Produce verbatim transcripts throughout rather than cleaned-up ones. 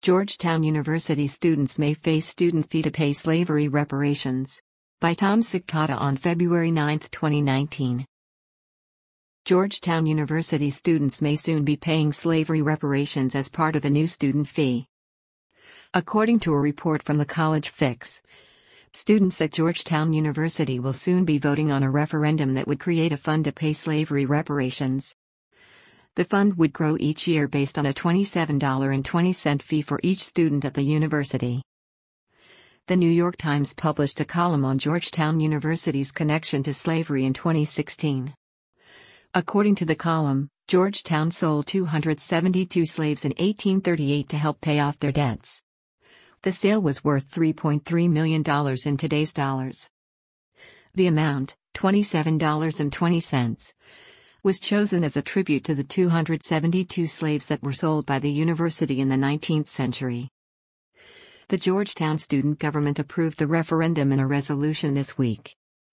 Georgetown University students may face student fee to pay slavery reparations. By Tom Sikata on February ninth, twenty nineteen. Georgetown University students may soon be paying slavery reparations as part of a new student fee. According to a report from the College Fix, students at Georgetown University will soon be voting on a referendum that would create a fund to pay slavery reparations. The fund would grow each year based on a twenty-seven dollars and twenty cents fee for each student at the university. The New York Times published a column on Georgetown University's connection to slavery in twenty sixteen. According to the column, Georgetown sold two hundred seventy-two slaves in eighteen thirty-eight to help pay off their debts. The sale was worth three point three million dollars in today's dollars. The amount, twenty-seven dollars and twenty cents, was chosen as a tribute to the two hundred seventy-two slaves that were sold by the university in the nineteenth century. The Georgetown student government approved the referendum in a resolution this week.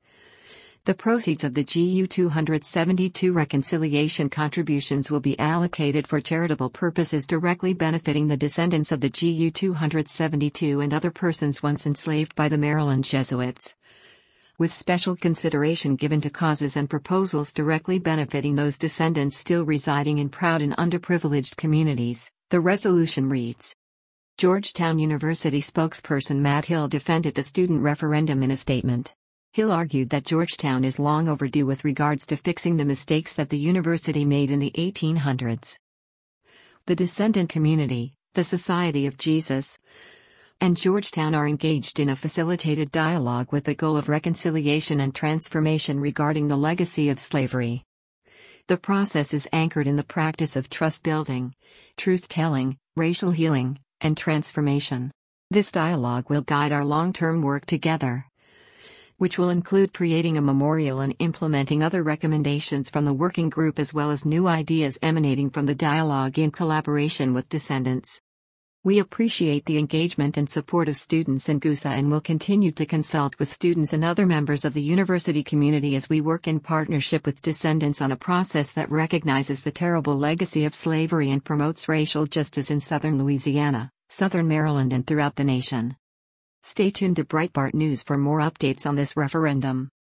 The proceeds of the G U two hundred seventy-two reconciliation contributions will be allocated for charitable purposes directly benefiting the descendants of the G U two hundred seventy-two and other persons once enslaved by the Maryland Jesuits, with special consideration given to causes and proposals directly benefiting those descendants still residing in proud and underprivileged communities, the resolution reads. Georgetown University spokesperson Matt Hill defended the student referendum in a statement. Hill argued that Georgetown is long overdue with regards to fixing the mistakes that the university made in the eighteen hundreds. The descendant community, the Society of Jesus, and Georgetown are engaged in a facilitated dialogue with the goal of reconciliation and transformation regarding the legacy of slavery. The process is anchored in the practice of trust building, truth-telling, racial healing, and transformation. This dialogue will guide our long-term work together, which will include creating a memorial and implementing other recommendations from the working group as well as new ideas emanating from the dialogue in collaboration with descendants. We appreciate the engagement and support of students in G U S A and will continue to consult with students and other members of the university community as we work in partnership with descendants on a process that recognizes the terrible legacy of slavery and promotes racial justice in southern Louisiana, southern Maryland and throughout the nation. Stay tuned to Breitbart News for more updates on this referendum.